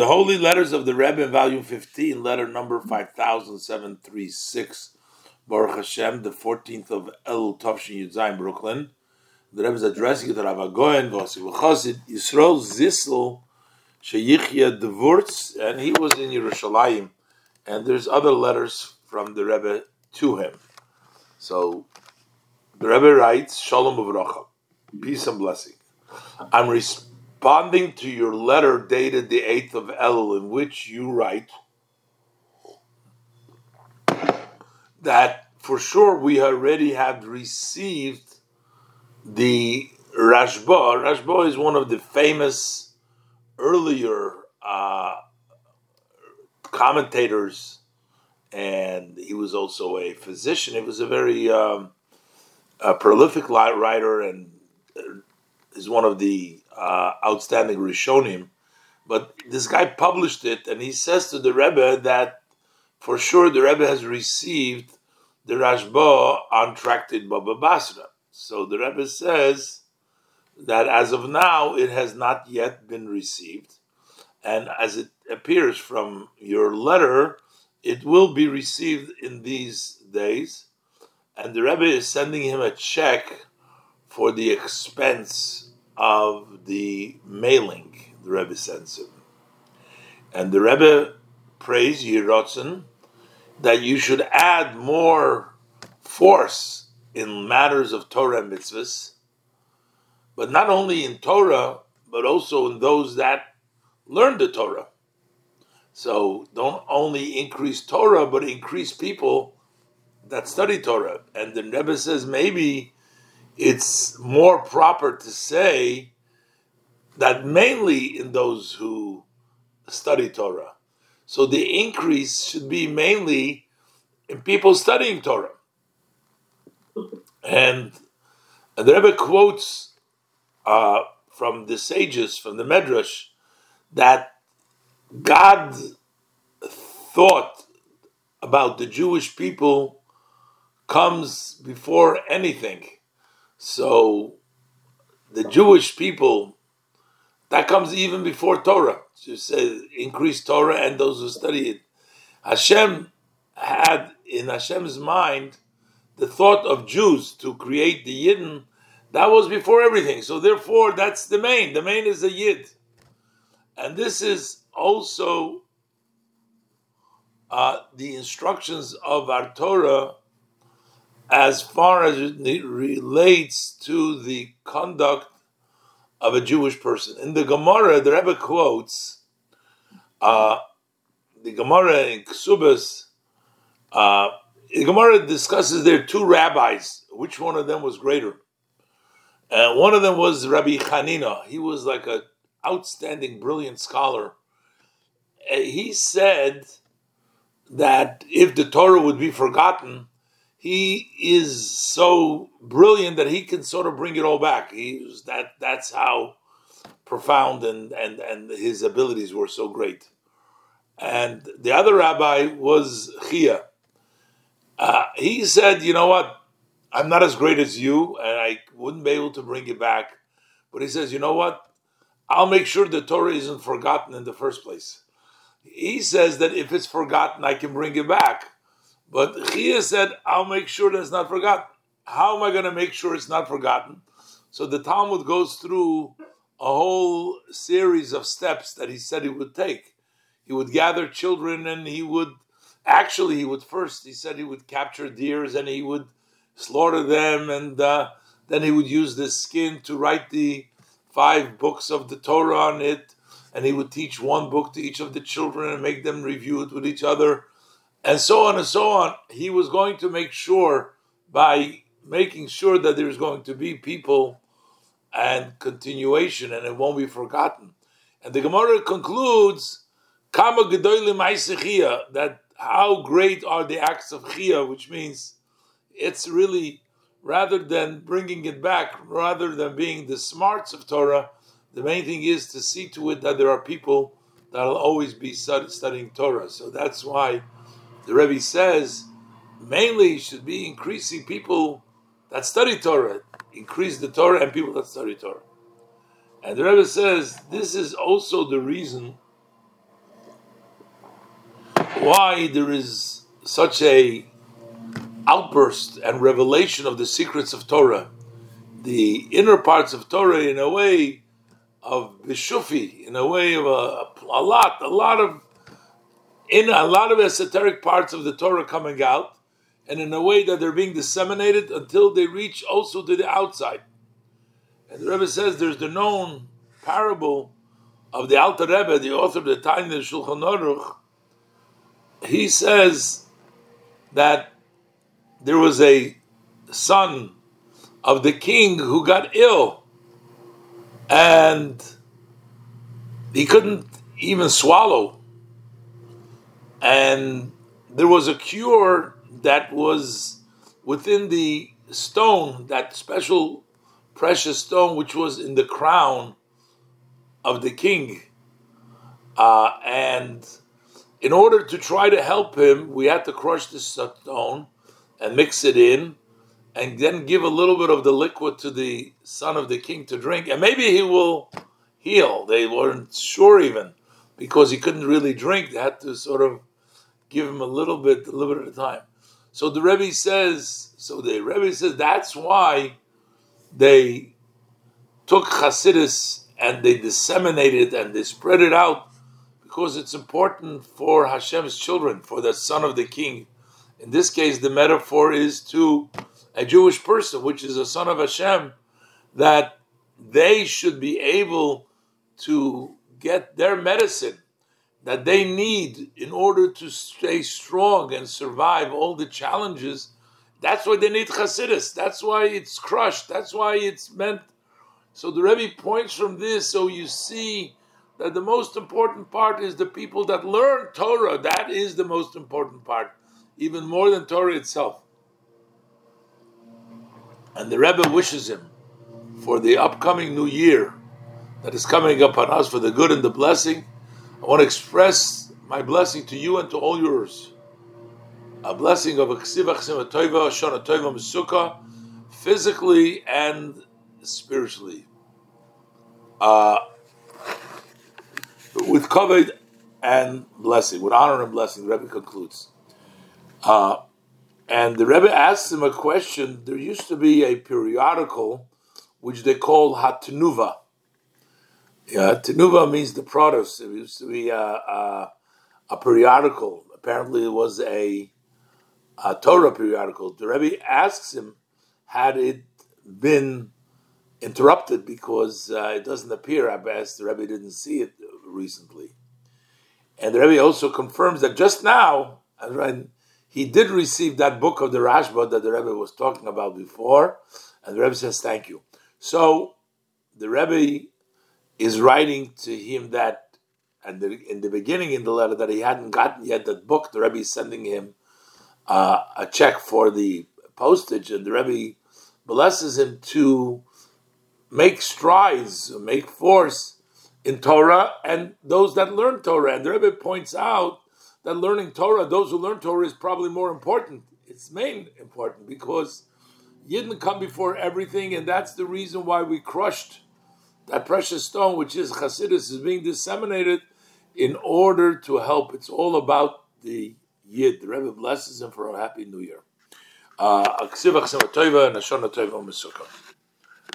Holy Letters of the Rebbe in Volume 15, letter number 5736, Baruch Hashem, the 14th of El Tovshin Yudzayin, Brooklyn. The Rebbe is addressing it to Rav Agoyen, Vossi V'chosid, Yisrael Zissel, Sheyichya Devurtz, and he was in Yerushalayim. And there's other letters from the Rebbe to him. So, the Rebbe writes, Shalom Uvracha, peace and blessing. I'm responding to your letter dated the 8th of Elul, in which you write that for sure we already have received the Rashba. Rashba is one of the famous earlier commentators, and he was also a physician. He was a very prolific writer, and is one of the outstanding Rishonim. But this guy published it, and he says to the Rebbe that for sure the Rebbe has received the Rashba on Tractate Baba Basra. So the Rebbe says that as of now it has not yet been received, and as it appears from your letter, it will be received in these days, and the Rebbe is sending him a check for the expense of the mailing. The Rebbe sends him. And the Rebbe prays Yerotzen that you should add more force in matters of Torah and mitzvahs, but not only in Torah, but also in those that learn the Torah. So don't only increase Torah, but increase people that study Torah. And the Rebbe says maybe it's more proper to say that mainly in those who study Torah. So the increase should be mainly in people studying Torah. And the Rebbe quotes from the sages, from the Medrash, that God thought about the Jewish people comes before anything. So the Jewish people, that comes even before Torah. So you say increase Torah and those who study it. Hashem had in Hashem's mind the thought of Jews to create the Yidden. That was before everything. So therefore, that's the main. The main is the Yid. And this is also the instructions of our Torah as far as it relates to the conduct of a Jewish person. In the Gemara, the Rebbe quotes the Gemara in Ksubas. The Gemara discusses there two rabbis. Which one of them was greater? And one of them was Rabbi Chanina. He was like an outstanding, brilliant scholar. He said that if the Torah would be forgotten, he is so brilliant that he can sort of bring it all back. That's how profound and his abilities were so great. And the other rabbi was Chia. He said, you know what, I'm not as great as you, and I wouldn't be able to bring it back. But he says, you know what, I'll make sure the Torah isn't forgotten in the first place. He says that if it's forgotten, I can bring it back. But Chia said, I'll make sure that it's not forgotten. How am I going to make sure it's not forgotten? So the Talmud goes through a whole series of steps that he said he would take. He would gather children, and he said he would capture deers and he would slaughter them, and then he would use the skin to write the 5 books of the Torah on it, and he would teach one book to each of the children and make them review it with each other, and so on and so on. He was going to make sure, by making sure that there's going to be people and continuation, and it won't be forgotten. And the Gemara concludes, Kama gedolim ma'aseh Chia, that how great are the acts of Chia, which means it's really, rather than bringing it back, rather than being the smarts of Torah, the main thing is to see to it that there are people that will always be studying Torah. So that's why the Rebbe says, mainly should be increasing people that study Torah, increase the Torah and people that study Torah. And the Rebbe says, this is also the reason why there is such a outburst and revelation of the secrets of Torah, the inner parts of Torah, in a way of bishufi, in a way of a lot of esoteric parts of the Torah coming out, and in a way that they're being disseminated until they reach also to the outside. And the Rebbe says there's the known parable of the Alter Rebbe, the author of the Tanya Shulchan Aruch. He says that there was a son of the king who got ill, and he couldn't even swallow. And there was a cure that was within the stone, that special precious stone which was in the crown of the king. And in order to try to help him, we had to crush the stone and mix it in, and then give a little bit of the liquid to the son of the king to drink, and maybe he will heal. They weren't sure even, because he couldn't really drink. They had to sort of give him a little bit at a time. So the Rebbe says, that's why they took Hasidus and they disseminated and they spread it out, because it's important for Hashem's children, for the son of the king. In this case, the metaphor is to a Jewish person, which is a son of Hashem, that they should be able to get their medicine that they need in order to stay strong and survive all the challenges. That's why they need Hasidus. That's why it's crushed. That's why it's meant. So the Rebbe points from this, so you see that the most important part is the people that learn Torah. That is the most important part, even more than Torah itself. And the Rebbe wishes him for the upcoming new year that is coming upon us, for the good and the blessing. I want to express my blessing to you and to all yours. A blessing of a ksiva toiva, shana toiva mesukah, physically and spiritually. With kavod and blessing, with honor and blessing, the Rebbe concludes. And the Rebbe asks him a question. There used to be a periodical which they call Hatnuva. Tenuva means the produce. It used to be a periodical. Apparently it was a Torah periodical. The Rebbe asks him, had it been interrupted because it doesn't appear? I asked, the Rebbe didn't see it recently. And the Rebbe also confirms that just now, he did receive that book of the Rashba that the Rebbe was talking about before, and the Rebbe says, thank you. So the Rebbe is writing to him that, and in the beginning in the letter, that he hadn't gotten yet that book. The Rebbe is sending him a check for the postage, and the Rebbe blesses him to make strides, make force in Torah, and those that learn Torah. And the Rebbe points out that learning Torah, those who learn Torah, is probably more important. It's main important, because Yidden come before everything, and that's the reason why we crushed that precious stone, which is Hasidus, is being disseminated in order to help. It's all about the Yid. The Rebbe blesses him for a happy new year.